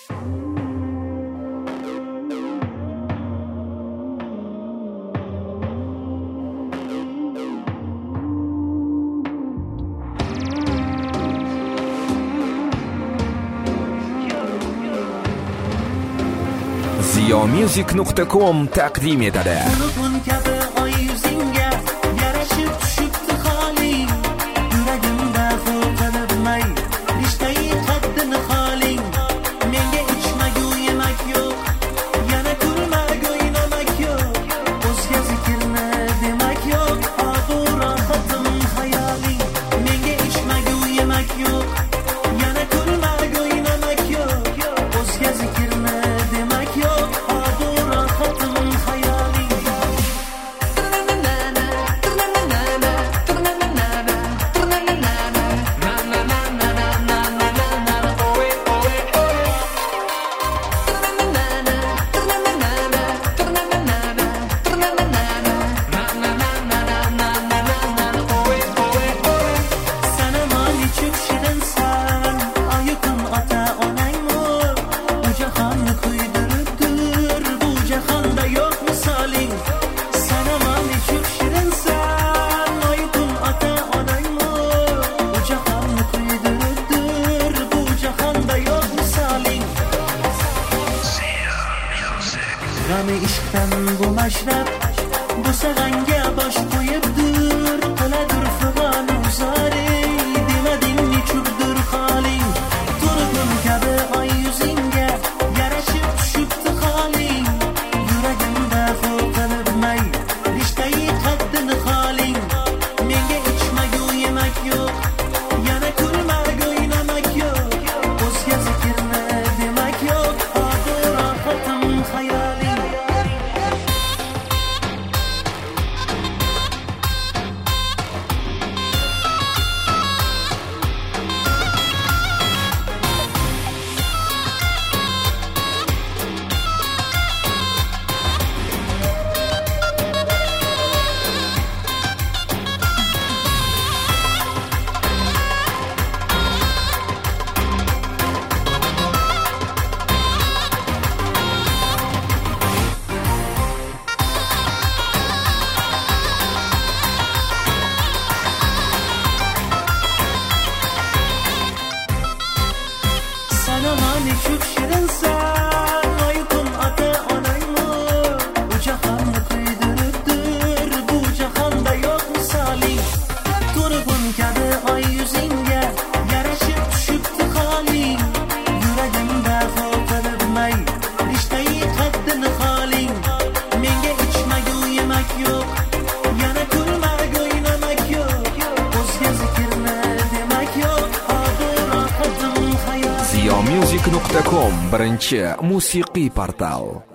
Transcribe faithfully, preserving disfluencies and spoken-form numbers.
ziyomusic nuqta com taqdim etadi. G'ami ishqdan bu mashrab, bu sag'anga bosh qo'yibdir, qiladir fig'on uzari, demading nechukdir holing, turg'un kabi oy yuzingga yarashib tushibdi holing, yuragimda qo'rqilmay rishtai qaddini holing, menga ichmagu yemak yo'q, yana kulmagu o'ynamak yo'q, o'zga zikrni demak yo'q, hozir rohatim xayoling. Sana mani çok şirinsen, aykın ata onayma, bu cahanı kıydırıptır, bu cahanda yok misalin, turgun kabi ay yüzünge yarashib tushibdi holing, yuragimda qo'rqilmay rishtai qaddini holing, menga ichmagu yemak yo'q, yana kulmagu o'ynamak yo'q, o'zga zikrni demak yo'q, hozir rohatim xayol. ziyomusic nuqta com birinchi musiqiy portal.